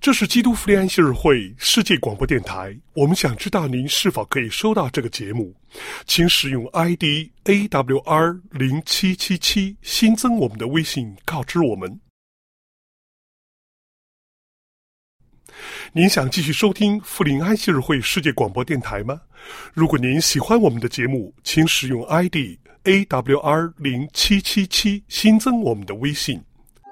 这是基督复临安息日会世界广播电台，我们想知道您是否可以收到这个节目，请使用 ID AWR0777 新增我们的微信告知我们。您想继续收听复临安息日会世界广播电台吗？如果您喜欢我们的节目，请使用 ID AWR0777 新增我们的微信。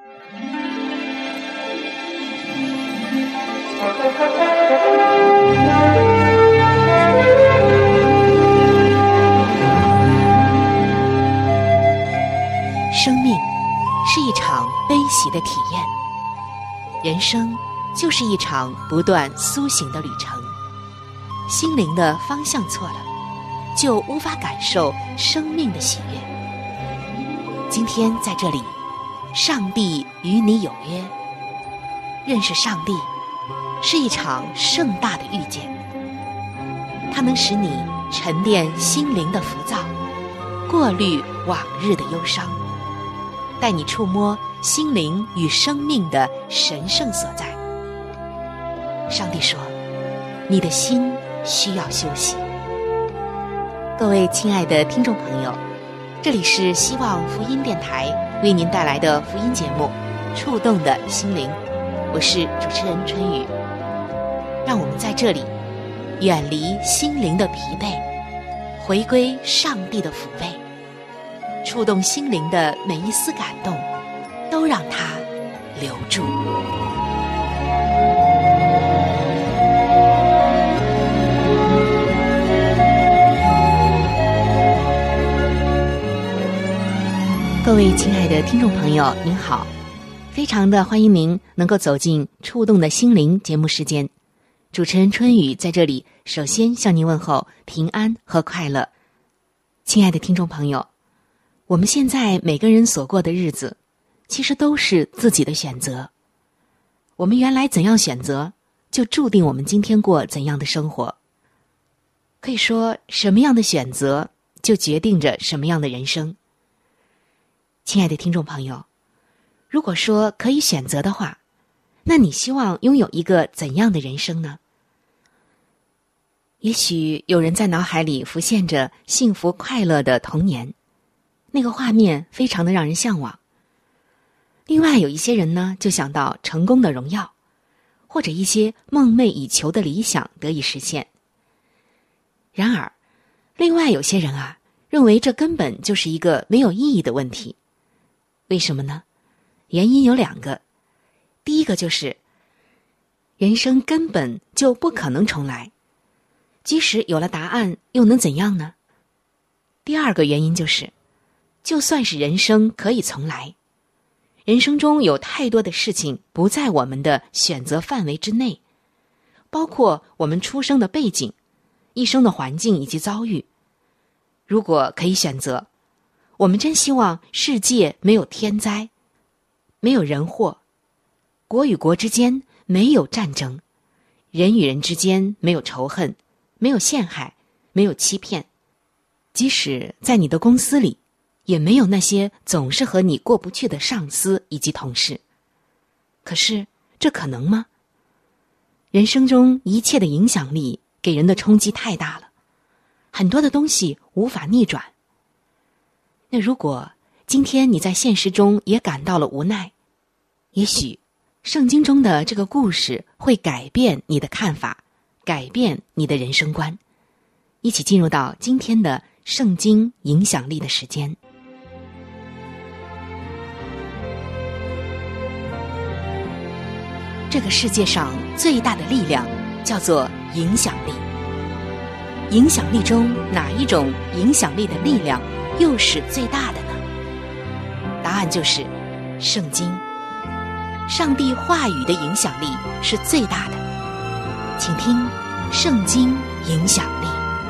生命是一场悲喜的体验，人生就是一场不断苏醒的旅程。心灵的方向错了，就无法感受生命的喜悦。今天在这里，上帝与你有约。认识上帝是一场盛大的遇见，它能使你沉淀心灵的浮躁，过滤往日的忧伤，带你触摸心灵与生命的神圣所在。上帝说，你的心需要休息。各位亲爱的听众朋友，这里是希望福音电台为您带来的福音节目《触动的心灵》，我是主持人春雨。让我们在这里远离心灵的疲惫，回归上帝的抚慰，触动心灵的每一丝感动，都让它留住。各位亲爱的听众朋友，您好，非常的欢迎您能够走进触动的心灵节目时间。主持人春雨在这里首先向您问候平安和快乐。亲爱的听众朋友，我们现在每个人所过的日子其实都是自己的选择，我们原来怎样选择，就注定我们今天过怎样的生活。可以说，什么样的选择就决定着什么样的人生。亲爱的听众朋友，如果说可以选择的话，那你希望拥有一个怎样的人生呢？也许有人在脑海里浮现着幸福快乐的童年，那个画面非常的让人向往。另外有一些人呢，就想到成功的荣耀，或者一些梦寐以求的理想得以实现。然而，另外有些人啊，认为这根本就是一个没有意义的问题。为什么呢？原因有两个。第一个就是，人生根本就不可能重来，即使有了答案，又能怎样呢？第二个原因就是，就算是人生可以重来，人生中有太多的事情不在我们的选择范围之内，包括我们出生的背景、一生的环境以及遭遇。如果可以选择，我们真希望世界没有天灾，没有人祸，国与国之间没有战争，人与人之间没有仇恨，没有陷害，没有欺骗，即使在你的公司里，也没有那些总是和你过不去的上司以及同事。可是这可能吗？人生中一切的影响力给人的冲击太大了，很多的东西无法逆转。那如果今天你在现实中也感到了无奈，也许圣经中的这个故事会改变你的看法，改变你的人生观。一起进入到今天的圣经影响力的时间。这个世界上最大的力量叫做影响力。影响力中哪一种影响力的力量又是最大的呢？答案就是圣经。上帝话语的影响力是最大的。请听圣经影响力。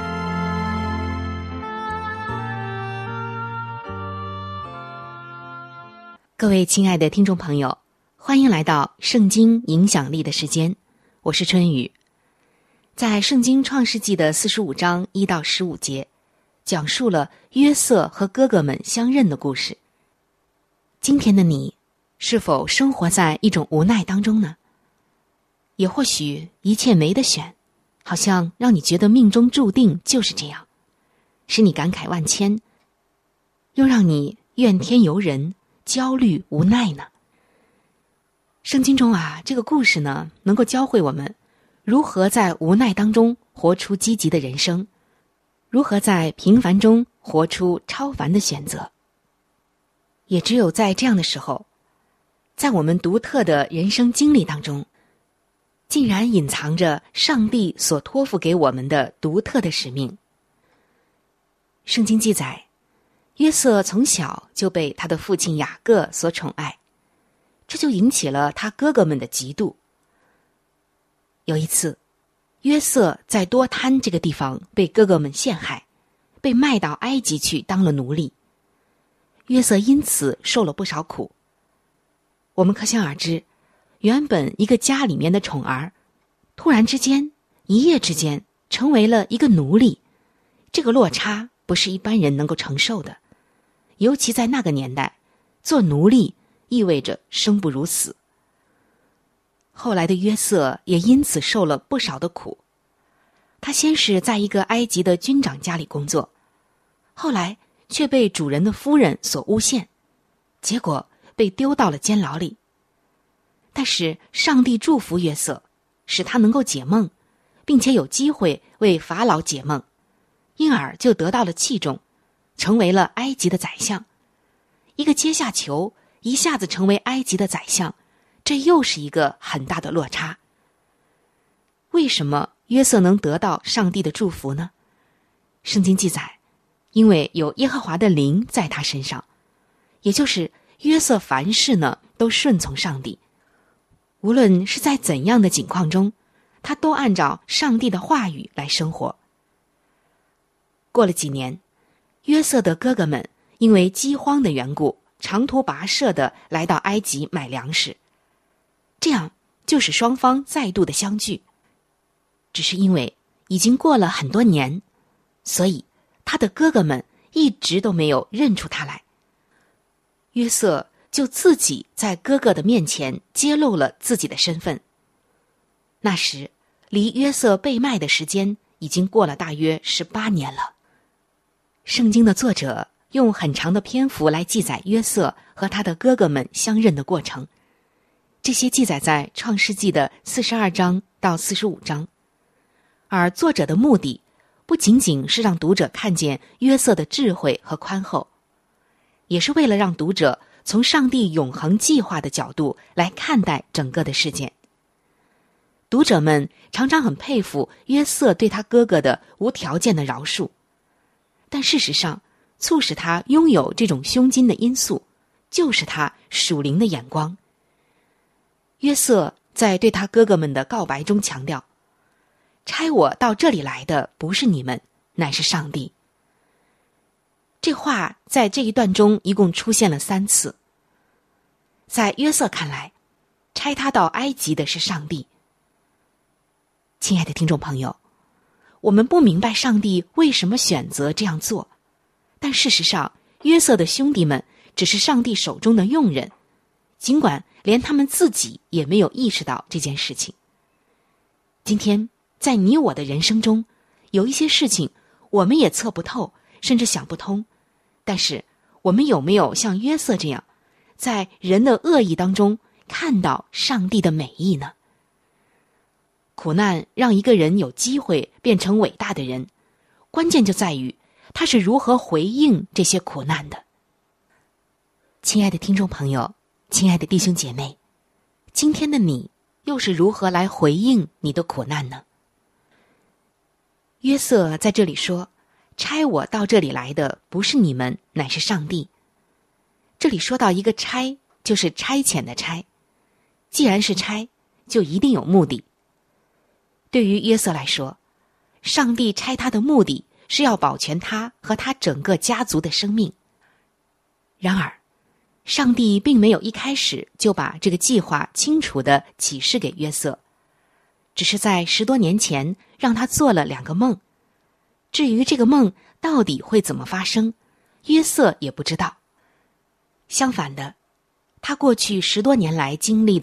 各位亲爱的听众朋友，欢迎来到圣经影响力的时间，我是春雨。在圣经创世纪的45章1到15节，讲述了约瑟和哥哥们相认的故事。今天的你是否生活在一种无奈当中呢？ 也或许一切没得选，好像让你觉得命中注定就是这样，使你感慨万千，又让你怨天尤人，焦虑无奈呢？圣经中这个故事呢，能够教会我们如何在无奈当中活出积极的人生，如何在平凡中活出超凡的选择。也只有在这样的时候，在我们独特的人生经历当中，竟然隐藏着上帝所托付给我们的独特的使命。圣经记载，约瑟从小就被他的父亲雅各所宠爱，这就引起了他哥哥们的嫉妒。有一次，约瑟在多滩这个地方被哥哥们陷害，被卖到埃及去当了奴隶。约瑟因此受了不少苦。我们可想而知，原本一个家里面的宠儿，突然之间一夜之间成为了一个奴隶，这个落差不是一般人能够承受的。尤其在那个年代，做奴隶意味着生不如死。后来的约瑟也因此受了不少的苦。他先是在一个埃及的军长家里工作，后来却被主人的夫人所诬陷，结果被丢到了监牢里。但是上帝祝福约瑟，使他能够解梦，并且有机会为法老解梦，因而就得到了器重，成为了埃及的宰相。一个阶下囚一下子成为埃及的宰相，这又是一个很大的落差。为什么约瑟能得到上帝的祝福呢？圣经记载，因为有耶和华的灵在他身上，也就是约瑟凡事呢都顺从上帝，无论是在怎样的境况中，他都按照上帝的话语来生活。过了几年，约瑟的哥哥们因为饥荒的缘故，长途跋涉的来到埃及买粮食，这样就使双方再度的相聚。只是因为已经过了很多年，所以他的哥哥们一直都没有认出他来。约瑟就自己在哥哥的面前揭露了自己的身份。那时离约瑟被卖的时间已经过了大约18年了。圣经的作者用很长的篇幅来记载约瑟和他的哥哥们相认的过程，这些记载在创世纪的42章到45章。而作者的目的不仅仅是让读者看见约瑟的智慧和宽厚，也是为了让读者从上帝永恒计划的角度来看待整个的事件。读者们常常很佩服约瑟对他哥哥的无条件的饶恕，但事实上促使他拥有这种胸襟的因素，就是他属灵的眼光。约瑟在对他哥哥们的告白中强调，差我到这里来的不是你们，乃是上帝。这话在这一段中一共出现了3次。在约瑟看来，差他到埃及的是上帝。亲爱的听众朋友，我们不明白上帝为什么选择这样做，但事实上，约瑟的兄弟们只是上帝手中的用人，尽管连他们自己也没有意识到这件事情。今天在你我的人生中，有一些事情我们也测不透，甚至想不通，但是我们有没有像约瑟这样，在人的恶意当中看到上帝的美意呢？苦难让一个人有机会变成伟大的人，关键就在于他是如何回应这些苦难的。亲爱的听众朋友，亲爱的弟兄姐妹，今天的你又是如何来回应你的苦难呢？约瑟在这里说，差我到这里来的不是你们，乃是上帝。这里说到一个差，就是差遣的差，既然是差，就一定有目的。对于约瑟来说，上帝差他的目的是要保全他和他整个家族的生命。然而，上帝并没有一开始就把这个计划清楚地启示给约瑟，只是在10多年前让他做了2个梦。至于这个梦到底会怎么发生，约瑟也不知道。相反的，他过去10多年来经历的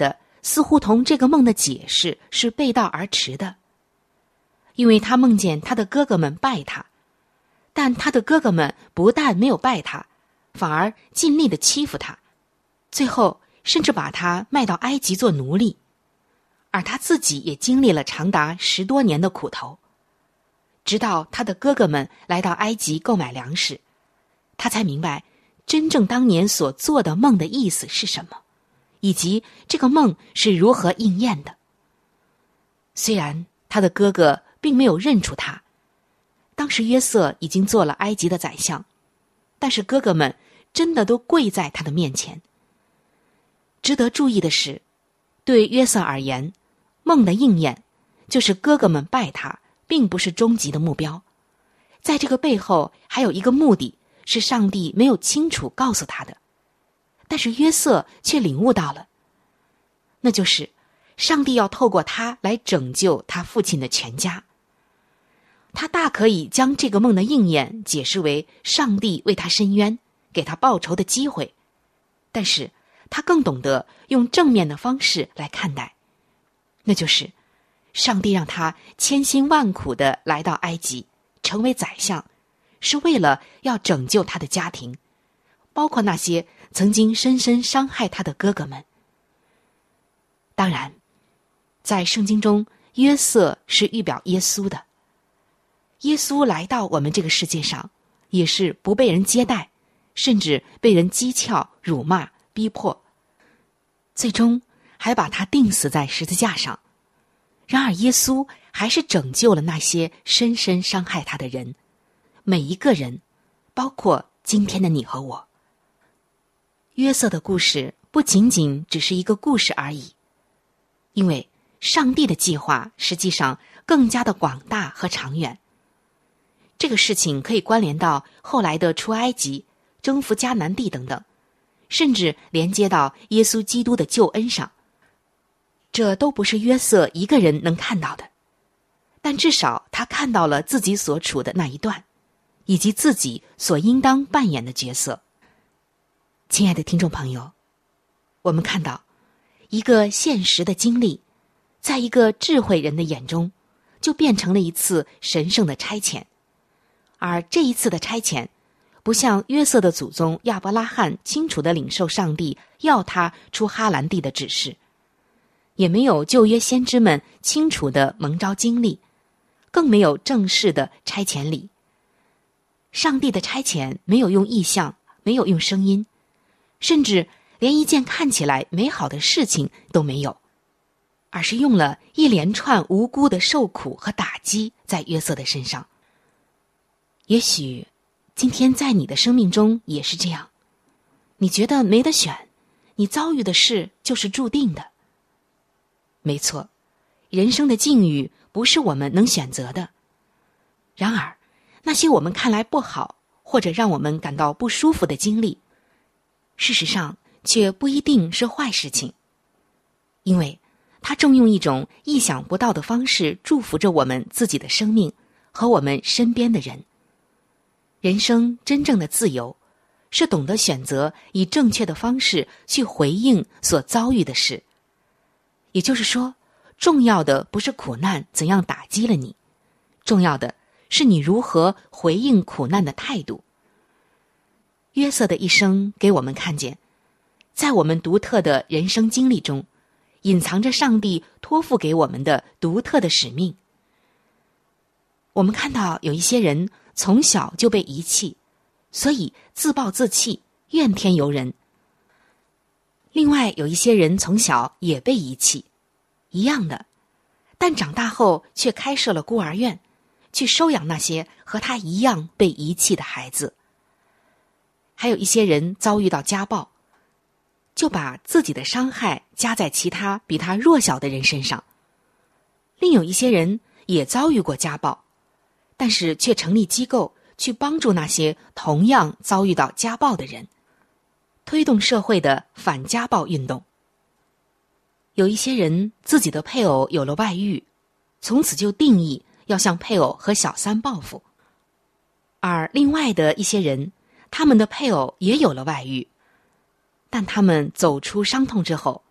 似乎同这个梦的解释是背道而驰的。因为他梦见他的哥哥们拜他，但他的哥哥们不但没有拜他，反而尽力地欺负他，最后甚至把他卖到埃及做奴隶，而他自己也经历了长达10多年的苦头。直到他的哥哥们来到埃及购买粮食，他才明白真正当年所做的梦的意思是什么，以及这个梦是如何应验的。虽然他的哥哥并没有认出他，当时约瑟已经做了埃及的宰相，但是哥哥们真的都跪在他的面前。值得注意的是，对约瑟而言，梦的应验就是哥哥们拜他，并不是终极的目标。在这个背后还有一个目的，是上帝没有清楚告诉他的，但是约瑟却领悟到了，那就是上帝要透过他来拯救他父亲的全家。他大可以将这个梦的应验解释为上帝为他伸冤，给他报仇的机会，但是他更懂得用正面的方式来看待，那就是上帝让他千辛万苦地来到埃及，成为宰相，是为了要拯救他的家庭，包括那些曾经深深伤害他的哥哥们。当然，在圣经中，约瑟是预表耶稣的。耶稣来到我们这个世界上，也是不被人接待，甚至被人讥诮、辱骂、逼迫，最终还把他钉死在十字架上。然而耶稣还是拯救了那些深深伤害他的人，每一个人，包括今天的你和我。约瑟的故事不仅仅只是一个故事而已，因为上帝的计划实际上更加的广大和长远。这个事情可以关联到后来的出埃及、征服迦南地等等，甚至连接到耶稣基督的救恩上。这都不是约瑟一个人能看到的，但至少他看到了自己所处的那一段，以及自己所应当扮演的角色。亲爱的听众朋友，我们看到一个现实的经历，在一个智慧人的眼中，就变成了一次神圣的差遣。而这一次的差遣，不像约瑟的祖宗亚伯拉罕清楚地领受上帝要他出哈兰地的指示，也没有旧约先知们清楚的蒙召经历，更没有正式的差遣礼。上帝的差遣没有用意象，没有用声音，甚至连一件看起来美好的事情都没有，而是用了一连串无辜的受苦和打击在约瑟的身上。也许今天在你的生命中也是这样，你觉得没得选，你遭遇的事就是注定的。没错，人生的境遇不是我们能选择的。然而，那些我们看来不好，或者让我们感到不舒服的经历，事实上却不一定是坏事情，因为它正用一种意想不到的方式祝福着我们自己的生命和我们身边的人。人生真正的自由，是懂得选择以正确的方式去回应所遭遇的事。也就是说，重要的不是苦难怎样打击了你，重要的是你如何回应苦难的态度。约瑟的一生给我们看见，在我们独特的人生经历中，隐藏着上帝托付给我们的独特的使命。我们看到有一些人从小就被遗弃，所以自暴自弃，怨天尤人。另外有一些人从小也被遗弃，一样的，但长大后却开设了孤儿院，去收养那些和他一样被遗弃的孩子。还有一些人遭遇到家暴，就把自己的伤害加在其他比他弱小的人身上。另有一些人也遭遇过家暴，但是却成立机构去帮助那些同样遭遇到家暴的人，推动社会的反家暴运动。有一些人自己的配偶有了外遇，从此就定义要向配偶和小三报复。而另外的一些人，他们的配偶也有了外遇，但他们走出伤痛之后，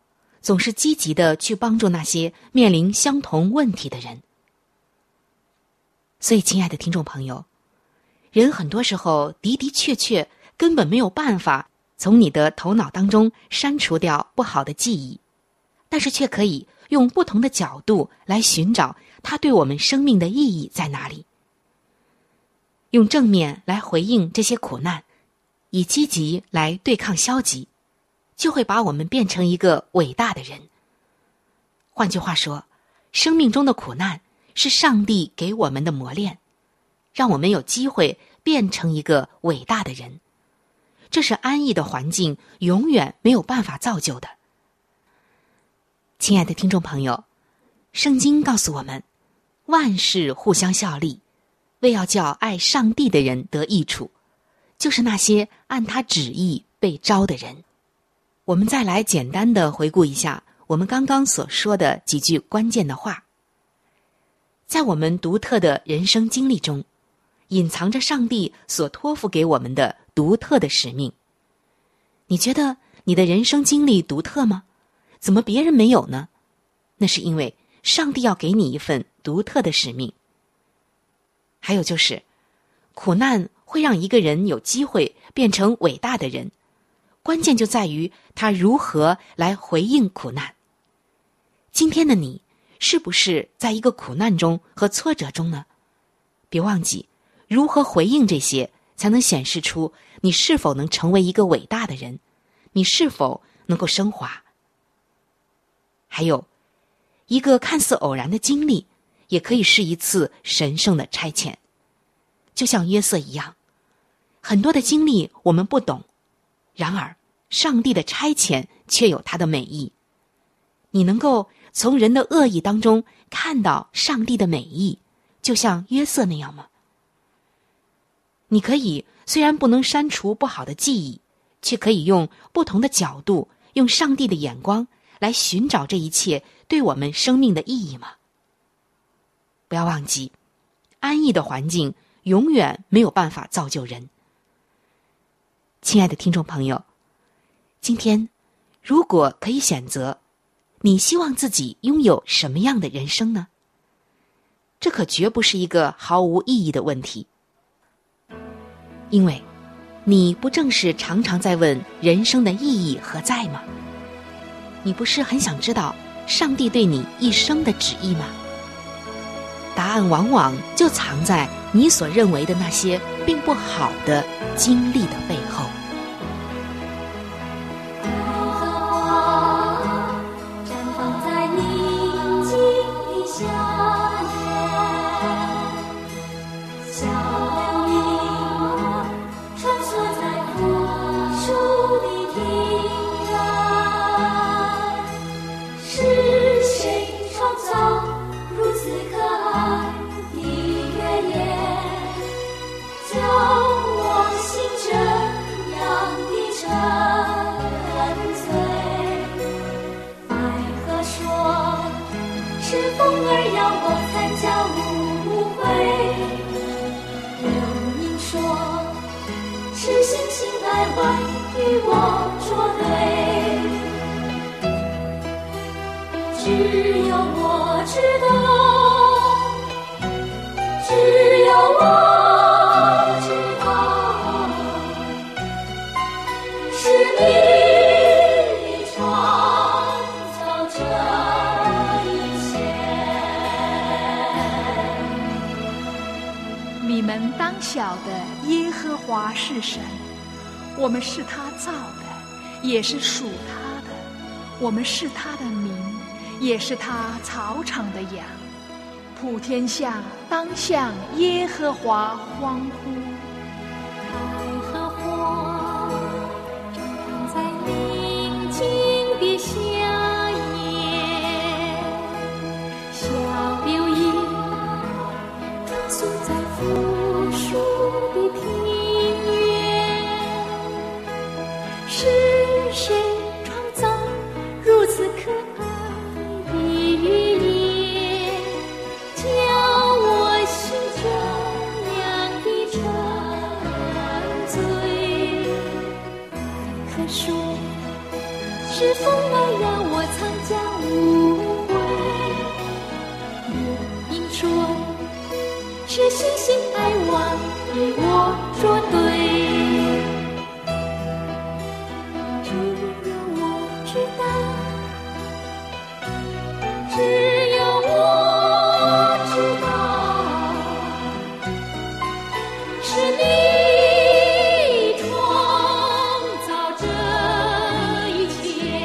总是积极地去帮助那些面临相同问题的人。所以，亲爱的听众朋友，人很多时候的的确确根本没有办法从你的头脑当中删除掉不好的记忆，但是却可以用不同的角度来寻找它对我们生命的意义在哪里。用正面来回应这些苦难，以积极来对抗消极，就会把我们变成一个伟大的人。换句话说，生命中的苦难是上帝给我们的磨练，让我们有机会变成一个伟大的人。这是安逸的环境永远没有办法造就的。亲爱的听众朋友，圣经告诉我们，万事互相效力，为要叫爱上帝的人得益处，就是那些按他旨意被召的人。我们再来简单的回顾一下我们刚刚所说的几句关键的话。在我们独特的人生经历中，隐藏着上帝所托付给我们的独特的使命。你觉得你的人生经历独特吗？怎么别人没有呢？那是因为上帝要给你一份独特的使命。还有就是，苦难会让一个人有机会变成伟大的人，关键就在于他如何来回应苦难。今天的你是不是在一个苦难中和挫折中呢？别忘记，如何回应这些，才能显示出你是否能成为一个伟大的人，你是否能够升华。还有，一个看似偶然的经历，也可以是一次神圣的差遣。就像约瑟一样，很多的经历我们不懂，然而上帝的差遣却有他的美意。你能够从人的恶意当中看到上帝的美意，就像约瑟那样吗？你可以虽然不能删除不好的记忆，却可以用不同的角度，用上帝的眼光来寻找这一切对我们生命的意义吗？不要忘记，安逸的环境永远没有办法造就人。亲爱的听众朋友，今天如果可以选择，你希望自己拥有什么样的人生呢？这可绝不是一个毫无意义的问题，因为你不正是常常在问人生的意义何在吗？你不是很想知道上帝对你一生的旨意吗？答案往往就藏在你所认为的那些并不好的经历的背后。 与我作对，只有我知道，只有我知道，是你创造这一切。 你们当晓得耶和华是神，我们是他造的，也是属他的，我们是他的民，也是他草场的羊。普天下当向耶和华欢呼。 耶和华正在宁静的夏夜，小柳叶穿梭在富庶的庭院。是谁创造如此可爱的语言，叫我心这样的沉是信心爱望与我说对。只有我知道，只有我知道，是你创造这一切。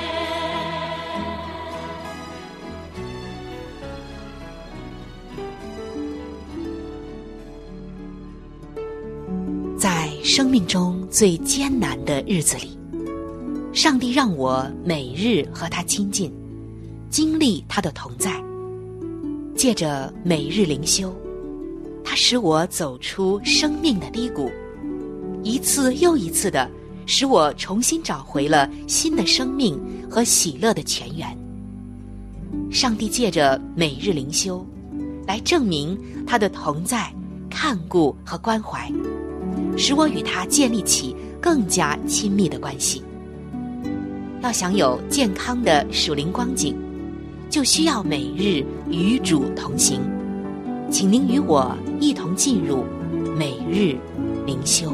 在生命中最艰难的日子里，上帝让我每日和他亲近，经历他的同在。借着每日灵修，他使我走出生命的低谷，一次又一次的使我重新找回了新的生命和喜乐的泉源。上帝借着每日灵修来证明他的同在、看顾和关怀，使我与他建立起更加亲密的关系。要享有健康的属灵光景，就需要每日与主同行。请您与我一同进入每日灵修。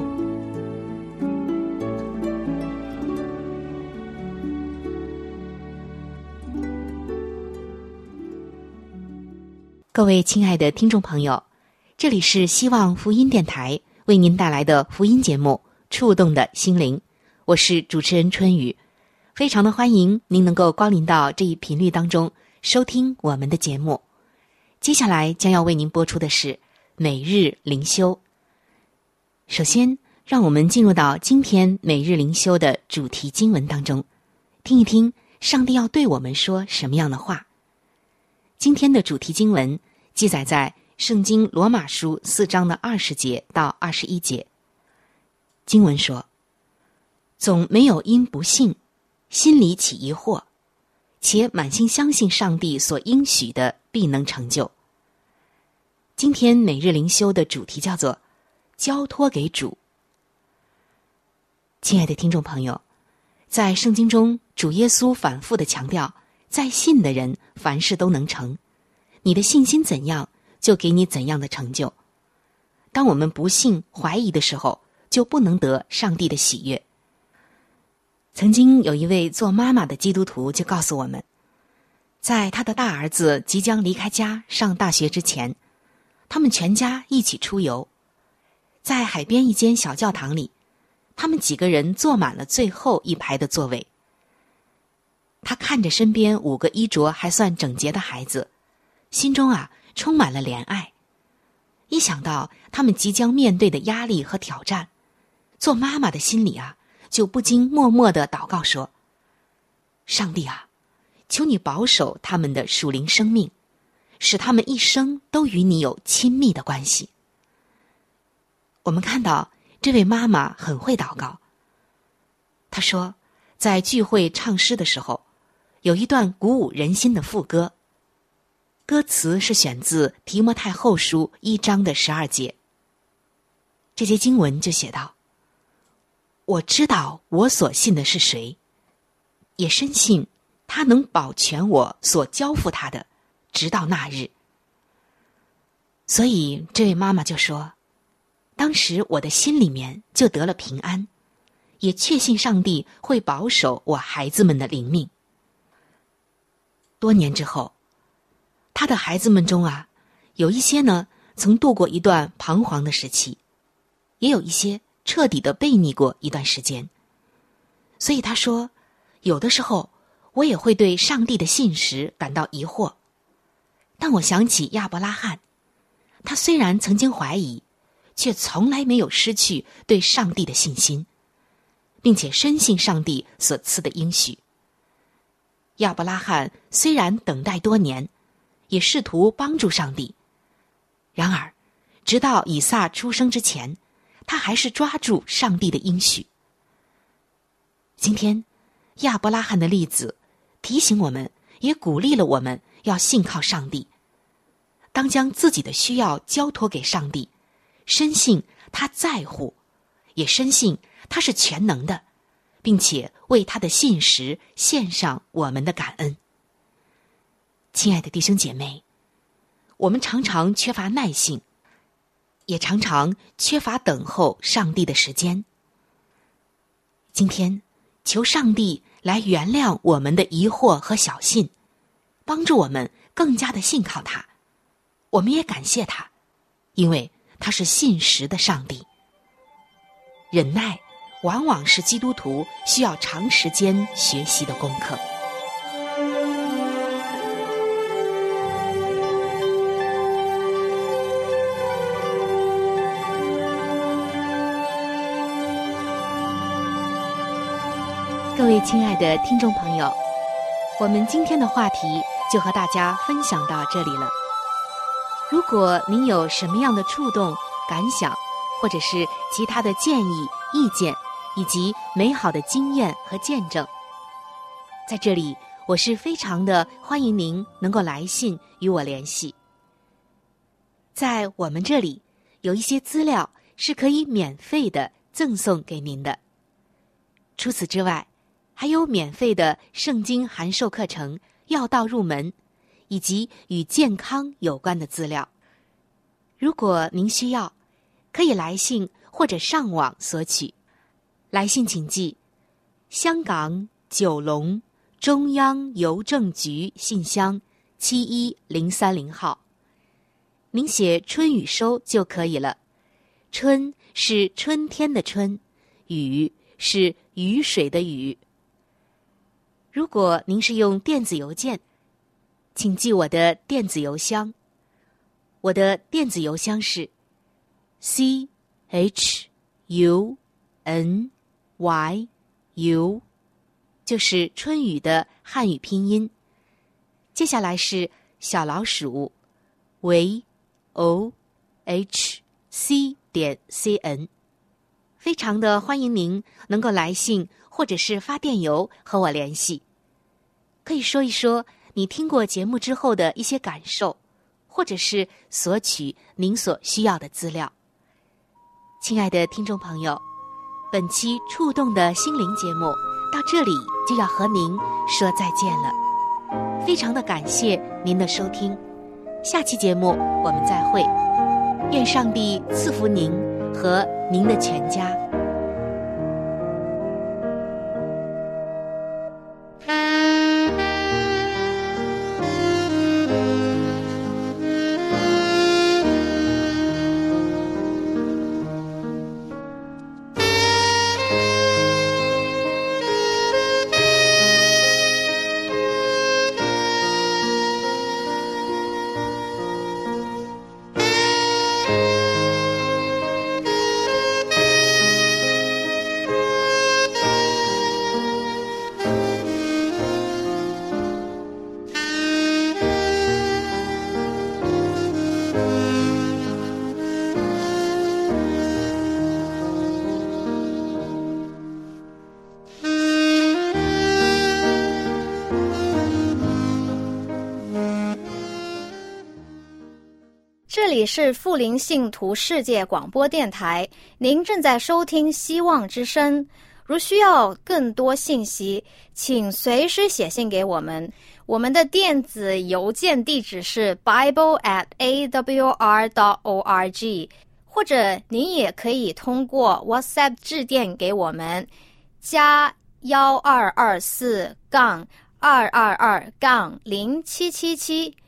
各位亲爱的听众朋友，这里是希望福音电台为您带来的福音节目《触动的心灵》，我是主持人春雨，非常的欢迎您能够光临到这一频率当中收听我们的节目。接下来将要为您播出的是每日灵修。首先，让我们进入到今天每日灵修的主题经文当中，听一听上帝要对我们说什么样的话。今天的主题经文记载在圣经罗马书4章的20节到21节。经文说，总没有因不信心里起疑惑，且满心相信上帝所应许的必能成就。今天每日灵修的主题叫做交托给主。亲爱的听众朋友，在圣经中主耶稣反复地强调，在信的人凡事都能成，你的信心怎样就给你怎样的成就。当我们不信怀疑的时候，就不能得上帝的喜悦。曾经有一位做妈妈的基督徒就告诉我们，在他的大儿子即将离开家上大学之前，他们全家一起出游。在海边一间小教堂里，他们几个人坐满了最后一排的座位。他看着身边5个衣着还算整洁的孩子，心中充满了怜爱。一想到他们即将面对的压力和挑战，做妈妈的心里就不禁默默地祷告说，上帝求你保守他们的属灵生命，使他们一生都与你有亲密的关系。我们看到这位妈妈很会祷告。她说，在聚会唱诗的时候，有一段鼓舞人心的副歌，歌词是选自提摩太后书1章的12节。这节经文就写道，我知道我所信的是谁，也深信他能保全我所交付他的，直到那日。所以这位妈妈就说，当时我的心里面就得了平安，也确信上帝会保守我孩子们的灵命。多年之后，他的孩子们中有一些呢曾度过一段彷徨的时期，也有一些彻底的悖逆过一段时间。所以他说，有的时候我也会对上帝的信实感到疑惑。但我想起亚伯拉罕，他虽然曾经怀疑，却从来没有失去对上帝的信心，并且深信上帝所赐的应许。亚伯拉罕虽然等待多年，也试图帮助上帝，然而直到以撒出生之前，他还是抓住上帝的应许。今天亚伯拉罕的例子提醒我们，也鼓励了我们要信靠上帝，当将自己的需要交托给上帝，深信他在乎，也深信他是全能的，并且为他的信实献上我们的感恩。亲爱的弟兄姐妹，我们常常缺乏耐性， 也常常缺乏等候上帝的时间。今天，求上帝来原谅我们的疑惑和小信，帮助我们更加的信靠他。我们也感谢他，因为他是信实的上帝。忍耐往往是基督徒需要长时间学习的功课。各位亲爱的听众朋友，我们今天的话题就和大家分享到这里了。如果您有什么样的触动、感想，或者是其他的建议、意见，以及美好的经验和见证，在这里我是非常的欢迎您能够来信与我联系。在我们这里有一些资料是可以免费的赠送给您的。除此之外，还有免费的圣经函授课程、要道入门，以及与健康有关的资料。如果您需要，可以来信或者上网索取。来信请寄香港九龙中央邮政局信箱71030号。您写春雨收就可以了。春是春天的春，雨是雨水的雨。如果您是用电子邮件，请记我的电子邮箱。我的电子邮箱是 CHUNYU， 就是春雨的汉语拼音。接下来是小老鼠vohc.cn。非常的欢迎您能够来信或者是发电邮和我联系，可以说一说你听过节目之后的一些感受，或者是索取您所需要的资料。亲爱的听众朋友，本期触动的心灵节目到这里就要和您说再见了，非常的感谢您的收听，下期节目我们再会，愿上帝赐福您和您的全家。 这里是富林信徒世界广播电台，您正在收听希望之声。如需要更多信息，请随时写信给我们。我们的电子邮件地址是 bible@awr.org， 或者您也可以通过 WhatsApp 致电给我们，加1224-222-0777